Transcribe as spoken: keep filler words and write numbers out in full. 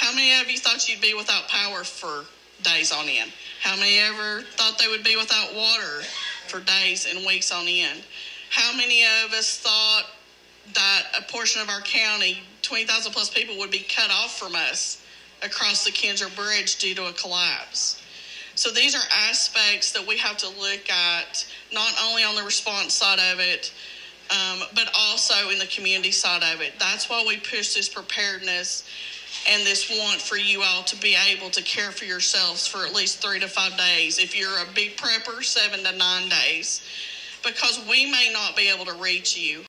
How many of you thought you'd be without power for days on end? How many ever thought they would be without water for days and weeks on end? How many of us thought that a portion of our county, twenty thousand plus people, would be cut off from us across the Kinser Bridge due to a collapse? So these are aspects that we have to look at, not only on the response side of it, um, but also in the community side of it. That's why we push this preparedness and this want for you all to be able to care for yourselves for at least three to five days. If you're a big prepper, seven to nine days. Because we may not be able to reach you.